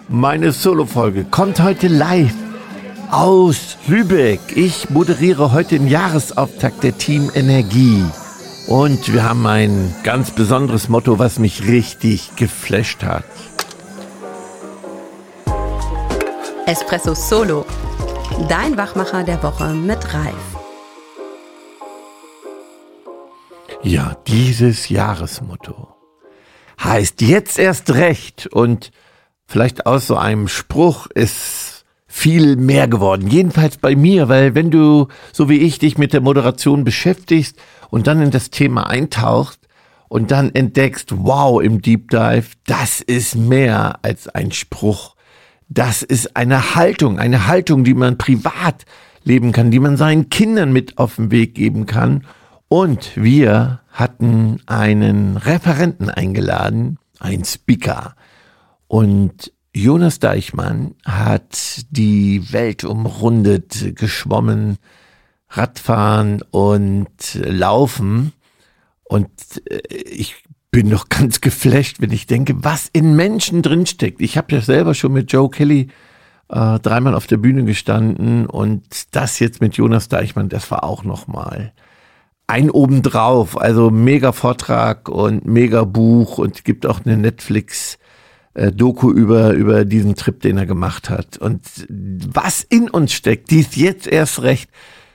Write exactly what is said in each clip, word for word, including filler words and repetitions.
Meine Solo-Folge kommt heute live aus Lübeck. Ich moderiere heute den Jahresauftakt der Team Energie. Und wir haben ein ganz besonderes Motto, was mich richtig geflasht hat. Espresso Solo, dein Wachmacher der Woche mit Ralf. Ja, dieses Jahresmotto heißt jetzt erst recht, und vielleicht aus so einem Spruch ist viel mehr geworden. Jedenfalls bei mir, weil wenn du, so wie ich, dich mit der Moderation beschäftigst und dann in das Thema eintauchst und dann entdeckst, wow, im Deep Dive, das ist mehr als ein Spruch. Das ist eine Haltung, eine Haltung, die man privat leben kann, die man seinen Kindern mit auf den Weg geben kann. Und wir hatten einen Referenten eingeladen, einen Speaker. Und Jonas Deichmann hat die Welt umrundet, geschwommen, Radfahren und Laufen. Und ich bin noch ganz geflasht, wenn ich denke, was in Menschen drinsteckt. Ich habe ja selber schon mit Joe Kelly äh, dreimal auf der Bühne gestanden, und das jetzt mit Jonas Deichmann, das war auch nochmal ein obendrauf. Also mega Vortrag und mega Buch, und es gibt auch eine Netflix Doku über, über diesen Trip, den er gemacht hat. Und was in uns steckt, dies jetzt erst recht,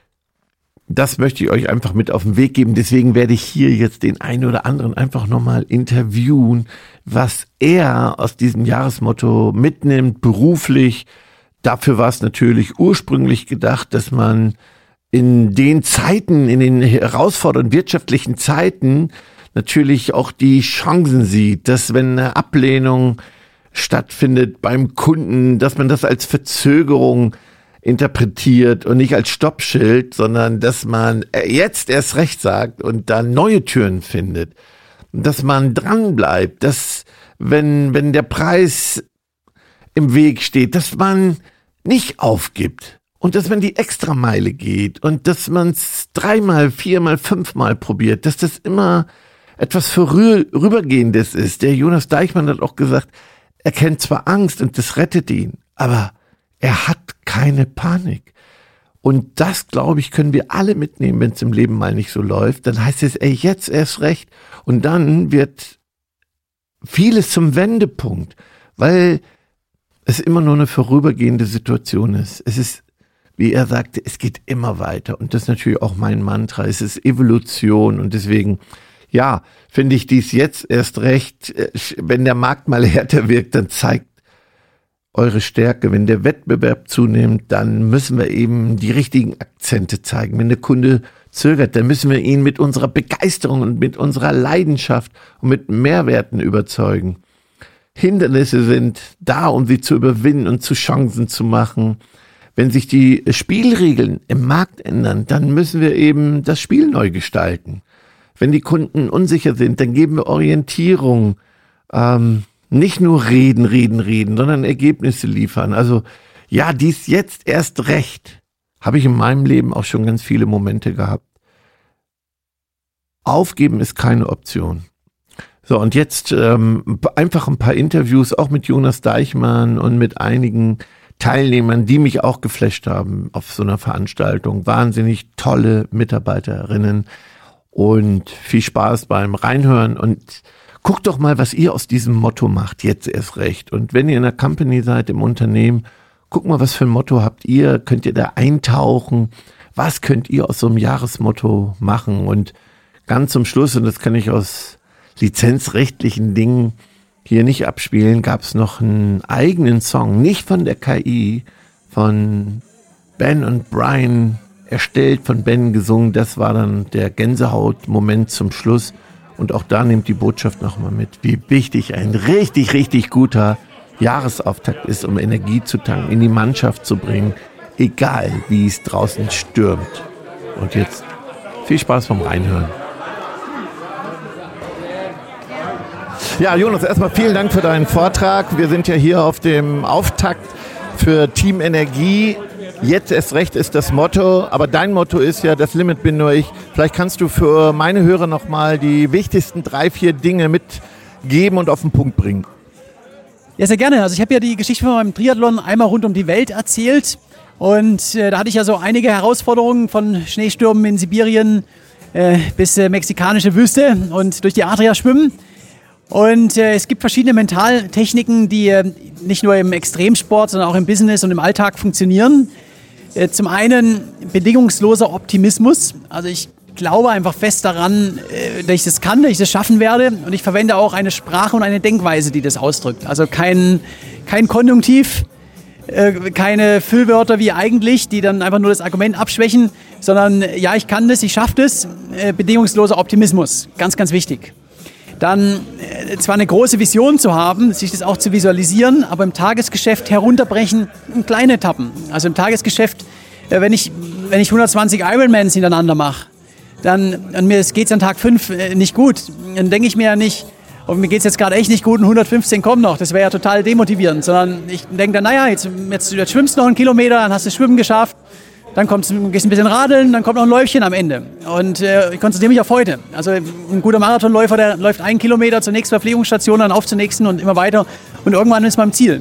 das möchte ich euch einfach mit auf den Weg geben. Deswegen werde ich hier jetzt den einen oder anderen einfach nochmal interviewen, was er aus diesem Jahresmotto mitnimmt, beruflich. Dafür war es natürlich ursprünglich gedacht, dass man in den Zeiten, in den herausfordernden wirtschaftlichen Zeiten natürlich auch die Chancen sieht, dass wenn eine Ablehnung stattfindet beim Kunden, dass man das als Verzögerung interpretiert und nicht als Stoppschild, sondern dass man jetzt erst recht sagt und dann neue Türen findet. Dass man dran bleibt, dass wenn, wenn der Preis im Weg steht, dass man nicht aufgibt und dass man die Extrameile geht und dass man es dreimal, viermal, fünfmal probiert, dass das immer etwas Vorübergehendes ist. Der Jonas Deichmann hat auch gesagt, er kennt zwar Angst und das rettet ihn, aber er hat keine Panik. Und das, glaube ich, können wir alle mitnehmen, wenn es im Leben mal nicht so läuft. Dann heißt es, ey, jetzt erst recht. Und dann wird vieles zum Wendepunkt, weil es immer nur eine vorübergehende Situation ist. Es ist, wie er sagte, es geht immer weiter. Und das ist natürlich auch mein Mantra. Es ist Evolution, und deswegen, ja, finde ich dies jetzt erst recht, wenn der Markt mal härter wirkt, dann zeigt eure Stärke. Wenn der Wettbewerb zunimmt, dann müssen wir eben die richtigen Akzente zeigen. Wenn der Kunde zögert, dann müssen wir ihn mit unserer Begeisterung und mit unserer Leidenschaft und mit Mehrwerten überzeugen. Hindernisse sind da, um sie zu überwinden und zu Chancen zu machen. Wenn sich die Spielregeln im Markt ändern, dann müssen wir eben das Spiel neu gestalten. Wenn die Kunden unsicher sind, dann geben wir Orientierung. Ähm, nicht nur reden, reden, reden, sondern Ergebnisse liefern. Also ja, dies jetzt erst recht, habe ich in meinem Leben auch schon ganz viele Momente gehabt. Aufgeben ist keine Option. So, und jetzt ähm, einfach ein paar Interviews, auch mit Jonas Deichmann und mit einigen Teilnehmern, die mich auch geflasht haben auf so einer Veranstaltung. Wahnsinnig tolle Mitarbeiterinnen. Und viel Spaß beim Reinhören, und guckt doch mal, was ihr aus diesem Motto macht, jetzt erst recht. Und wenn ihr in der Company seid, im Unternehmen, guckt mal, was für ein Motto habt ihr, könnt ihr da eintauchen, was könnt ihr aus so einem Jahresmotto machen? Und ganz zum Schluss, und das kann ich aus lizenzrechtlichen Dingen hier nicht abspielen, gab es noch einen eigenen Song, nicht von der K I, von Ben und Brian, erstellt, von Ben gesungen. Das war dann der Gänsehaut-Moment zum Schluss. Und auch da nimmt die Botschaft nochmal mit, wie wichtig ein richtig, richtig guter Jahresauftakt ist, um Energie zu tanken, in die Mannschaft zu bringen, egal wie es draußen stürmt. Und jetzt viel Spaß beim Reinhören. Ja, Jonas, erstmal vielen Dank für deinen Vortrag. Wir sind ja hier auf dem Auftakt für Team Energie. Jetzt erst recht ist das Motto, aber dein Motto ist ja, das Limit bin nur ich. Vielleicht kannst du für meine Hörer nochmal die wichtigsten drei, vier Dinge mitgeben und auf den Punkt bringen. Ja, sehr gerne. Also ich habe ja die Geschichte von meinem Triathlon einmal rund um die Welt erzählt. Und äh, da hatte ich ja so einige Herausforderungen von Schneestürmen in Sibirien äh, bis äh, mexikanische Wüste und durch die Adria schwimmen. Und äh, es gibt verschiedene Mentaltechniken, die äh, nicht nur im Extremsport, sondern auch im Business und im Alltag funktionieren. Äh, zum einen bedingungsloser Optimismus. Also ich glaube einfach fest daran, äh, dass ich das kann, dass ich das schaffen werde. Und ich verwende auch eine Sprache und eine Denkweise, die das ausdrückt. Also kein, kein Konjunktiv, äh, keine Füllwörter wie eigentlich, die dann einfach nur das Argument abschwächen, sondern ja, ich kann das, ich schaffe das. Äh, bedingungsloser Optimismus, ganz, ganz wichtig. Dann äh, zwar eine große Vision zu haben, sich das auch zu visualisieren, aber im Tagesgeschäft herunterbrechen in kleine Etappen. Also im Tagesgeschäft, äh, wenn ich, wenn ich hundertzwanzig Ironmans hintereinander mache, dann an mir geht es an Tag fünf äh, nicht gut. Dann denke ich mir ja nicht, oh, mir geht es jetzt gerade echt nicht gut und hundertfünfzehn kommen noch. Das wäre ja total demotivierend. Sondern ich denke dann, naja, jetzt, jetzt, jetzt schwimmst du noch einen Kilometer, dann hast du das Schwimmen geschafft. Dann kommst, gehst ein bisschen radeln, dann kommt noch ein Läufchen am Ende. Und äh, ich konzentriere mich auf heute. Also ein guter Marathonläufer, der läuft einen Kilometer zur nächsten Verpflegungsstation, dann auf zur nächsten und immer weiter. Und irgendwann ist man am Ziel.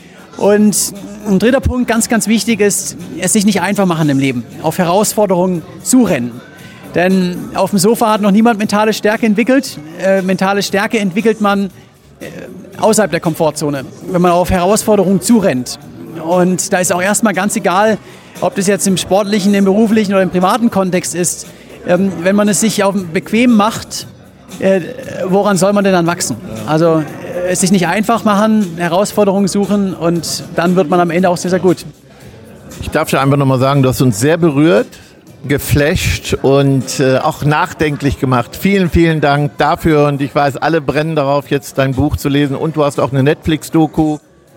Und ein dritter Punkt, ganz, ganz wichtig ist, es sich nicht einfach machen im Leben. Auf Herausforderungen zurennen. Denn auf dem Sofa hat noch niemand mentale Stärke entwickelt. Äh, mentale Stärke entwickelt man äh, außerhalb der Komfortzone, wenn man auf Herausforderungen zurennt. Und da ist auch erstmal ganz egal, ob das jetzt im sportlichen, im beruflichen oder im privaten Kontext ist. Ähm, wenn man es sich auf bequem macht, äh, woran soll man denn dann wachsen? Also äh, es sich nicht einfach machen, Herausforderungen suchen und dann wird man am Ende auch sehr, sehr gut. Ich darf dir einfach nochmal sagen, du hast uns sehr berührt, geflasht und äh, auch nachdenklich gemacht. Vielen, vielen Dank dafür und ich weiß, alle brennen darauf, jetzt dein Buch zu lesen und du hast auch eine Netflix-Doku.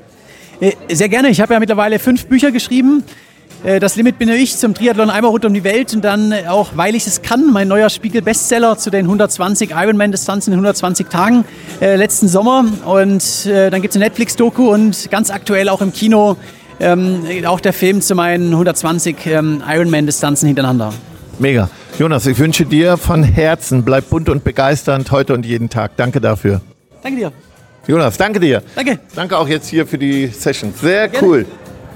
Sehr gerne. Ich habe ja mittlerweile fünf Bücher geschrieben. Das Limit bin ich zum Triathlon einmal rund um die Welt und dann auch, weil ich es kann, mein neuer Spiegel-Bestseller zu den hundertzwanzig Ironman-Distanzen in hundertzwanzig Tagen äh, letzten Sommer. Und äh, dann gibt es eine Netflix-Doku und ganz aktuell auch im Kino ähm, auch der Film zu meinen hundertzwanzig ähm, Ironman-Distanzen hintereinander. Mega. Jonas, ich wünsche dir von Herzen, bleib bunt und begeisternd heute und jeden Tag. Danke dafür. Danke dir. Jonas, danke dir. Danke. Danke auch jetzt hier für die Session. Sehr cool.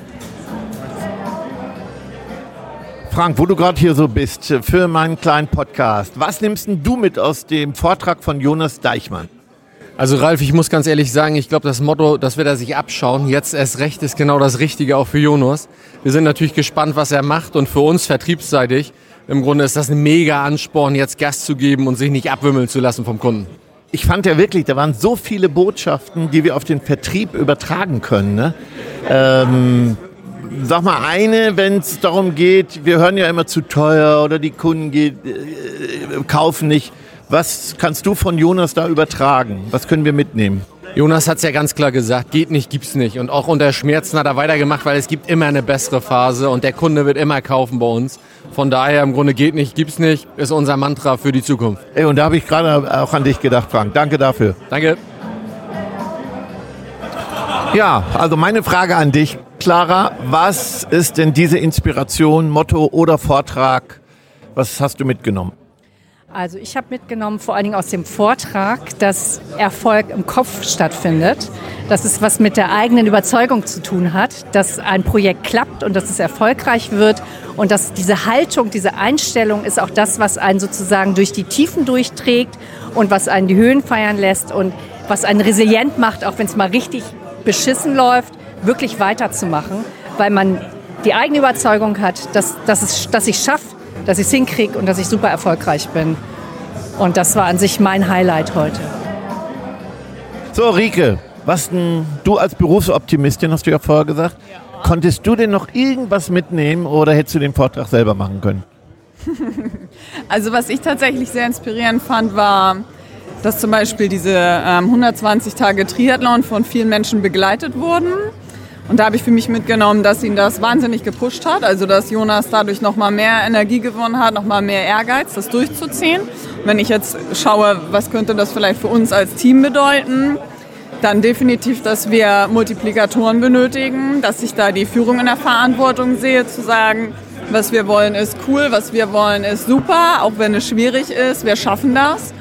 Frank, wo du gerade hier so bist, für meinen kleinen Podcast, was nimmst denn du mit aus dem Vortrag von Jonas Deichmann? Also Ralf, ich muss ganz ehrlich sagen, ich glaube, das Motto, das wir da sich abschauen, jetzt erst recht, ist genau das Richtige auch für Jonas. Wir sind natürlich gespannt, was er macht und für uns vertriebsseitig, im Grunde ist das ein mega Ansporn, jetzt Gas zu geben und sich nicht abwimmeln zu lassen vom Kunden. Ich fand ja wirklich, da waren so viele Botschaften, die wir auf den Vertrieb übertragen können. Ne? Ähm, sag mal eine, wenn es darum geht, wir hören ja immer zu teuer oder die Kunden geht, äh, kaufen nicht. Was kannst du von Jonas da übertragen? Was können wir mitnehmen? Jonas hat es ja ganz klar gesagt, geht nicht, gibt's nicht. Und auch unter Schmerzen hat er weitergemacht, weil es gibt immer eine bessere Phase und der Kunde wird immer kaufen bei uns. Von daher im Grunde geht nicht, gibt's nicht, ist unser Mantra für die Zukunft. Ey, und da habe ich gerade auch an dich gedacht, Frank. Danke dafür. Danke. Ja, also meine Frage an dich, Clara, was ist denn diese Inspiration, Motto oder Vortrag? Was hast du mitgenommen? Also ich habe mitgenommen, vor allen Dingen aus dem Vortrag, dass Erfolg im Kopf stattfindet, dass es was mit der eigenen Überzeugung zu tun hat, dass ein Projekt klappt und dass es erfolgreich wird und dass diese Haltung, diese Einstellung ist auch das, was einen sozusagen durch die Tiefen durchträgt und was einen die Höhen feiern lässt und was einen resilient macht, auch wenn es mal richtig beschissen läuft, wirklich weiterzumachen, weil man die eigene Überzeugung hat, dass, dass, es, dass ich es schaffe, dass ich es hinkriege und dass ich super erfolgreich bin. Und das war an sich mein Highlight heute. So, Rike, was denn du als Berufsoptimistin, hast du ja vorher gesagt, ja. Konntest du denn noch irgendwas mitnehmen oder hättest du den Vortrag selber machen können? Also was ich tatsächlich sehr inspirierend fand, war, dass zum Beispiel diese ähm, hundertzwanzig Tage Triathlon von vielen Menschen begleitet wurden. Und da habe ich für mich mitgenommen, dass ihn das wahnsinnig gepusht hat. Also dass Jonas dadurch nochmal mehr Energie gewonnen hat, nochmal mehr Ehrgeiz, das durchzuziehen. Und wenn ich jetzt schaue, was könnte das vielleicht für uns als Team bedeuten, dann definitiv, dass wir Multiplikatoren benötigen, dass ich da die Führung in der Verantwortung sehe, zu sagen, was wir wollen ist cool, was wir wollen ist super, auch wenn es schwierig ist, wir schaffen das.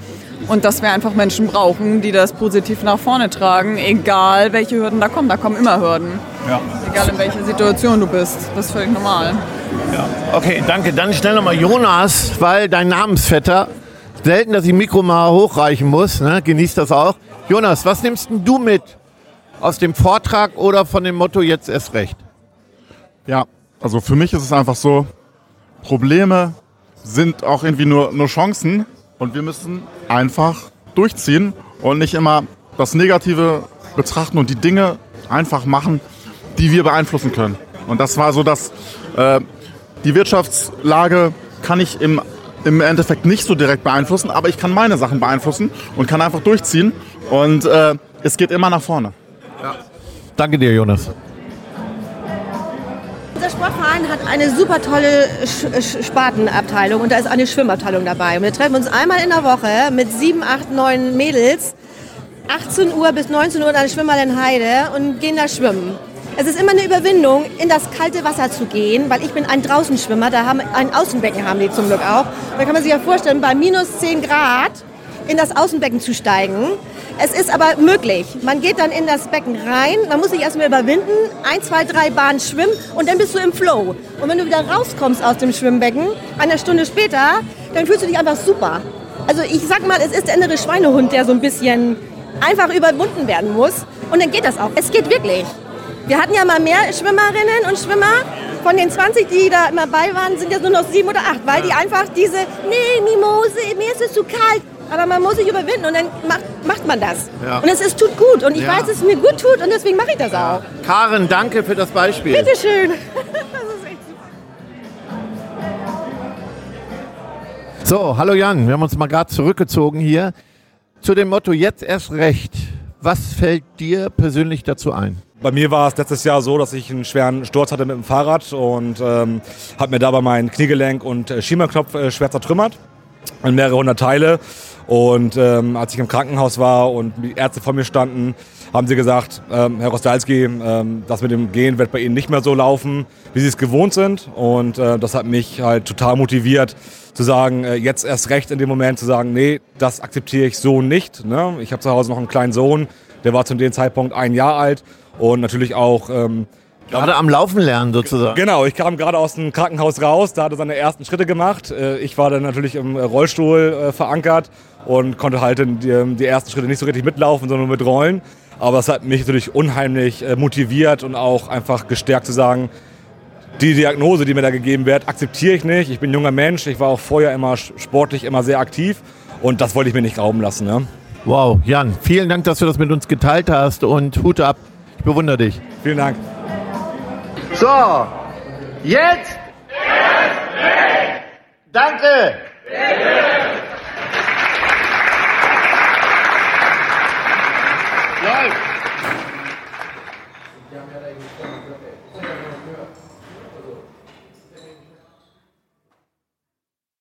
und dass wir einfach Menschen brauchen, die das positiv nach vorne tragen, egal welche Hürden da kommen. Da kommen immer Hürden. Ja. Egal in welcher Situation du bist. Das ist völlig normal. Ja. Okay, danke. Dann schnell nochmal Jonas, weil dein Namensvetter, selten, dass ich Mikro mal hochreichen muss, ne? Genießt das auch. Jonas, was nimmst denn du mit aus dem Vortrag oder von dem Motto jetzt erst recht? Ja, also für mich ist es einfach so, Probleme sind auch irgendwie nur, nur Chancen und wir müssen einfach durchziehen und nicht immer das Negative betrachten und die Dinge einfach machen, die wir beeinflussen können. Und das war so, dass äh, die Wirtschaftslage kann ich im, im Endeffekt nicht so direkt beeinflussen, aber ich kann meine Sachen beeinflussen und kann einfach durchziehen und äh, es geht immer nach vorne. Ja. Danke dir, Jonas. Unser Sportverein hat eine super tolle Sch- Spartenabteilung und da ist eine Schwimmabteilung dabei. Und wir treffen uns einmal in der Woche mit sieben, acht, neun Mädels, achtzehn Uhr bis neunzehn Uhr in der Schwimmerl in Heide und gehen da schwimmen. Es ist immer eine Überwindung, in das kalte Wasser zu gehen, weil ich bin ein Draußenschwimmer, da haben ein Außenbecken haben die zum Glück auch. Da kann man sich ja vorstellen, bei minus zehn Grad in das Außenbecken zu steigen. Es ist aber möglich. Man geht dann in das Becken rein, man muss sich erstmal überwinden, ein, zwei, drei Bahnen schwimmen und dann bist du im Flow. Und wenn du wieder rauskommst aus dem Schwimmbecken, eine Stunde später, dann fühlst du dich einfach super. Also ich sag mal, es ist der innere Schweinehund, der so ein bisschen einfach überwunden werden muss. Und dann geht das auch. Es geht wirklich. Wir hatten ja mal mehr Schwimmerinnen und Schwimmer. Von den zwanzig, die da immer bei waren, sind jetzt nur noch sieben oder acht, weil die einfach diese, nee, Mimose, mir ist es zu kalt. Aber man muss sich überwinden und dann macht, macht man das. Ja. Und es ist, tut gut. Und ich Ja. weiß, dass es mir gut tut und deswegen mache ich das auch. Karen, danke für das Beispiel. Bitteschön. So, hallo Jan, wir haben uns mal gerade zurückgezogen hier. Zu dem Motto jetzt erst recht. Was fällt dir persönlich dazu ein? Bei mir war es letztes Jahr so, dass ich einen schweren Sturz hatte mit dem Fahrrad und ähm, habe mir dabei mein Kniegelenk und äh, Schiemerknopf äh, schwer zertrümmert in mehrere hundert Teile. Und ähm, als ich im Krankenhaus war und die Ärzte vor mir standen, haben sie gesagt, ähm, Herr Rostalski, ähm, das mit dem Gehen wird bei Ihnen nicht mehr so laufen, wie Sie es gewohnt sind. Und äh, das hat mich halt total motiviert, zu sagen, äh, jetzt erst recht in dem Moment, zu sagen, nee, das akzeptiere ich so nicht. Ne? Ich habe zu Hause noch einen kleinen Sohn, der war zu dem Zeitpunkt ein Jahr alt und natürlich auch... Ähm, Gerade am Laufen lernen sozusagen. Genau, ich kam gerade aus dem Krankenhaus raus, da hat er seine ersten Schritte gemacht. Ich war dann natürlich im Rollstuhl verankert und konnte halt die, die ersten Schritte nicht so richtig mitlaufen, sondern nur mit Rollen. Aber es hat mich natürlich unheimlich motiviert und auch einfach gestärkt zu sagen, die Diagnose, die mir da gegeben wird, akzeptiere ich nicht. Ich bin ein junger Mensch, ich war auch vorher immer sportlich immer sehr aktiv und das wollte ich mir nicht rauben lassen. Ne? Wow, Jan, vielen Dank, dass du das mit uns geteilt hast und Hut ab, ich bewundere dich. Vielen Dank. So, jetzt. Danke. Läuft.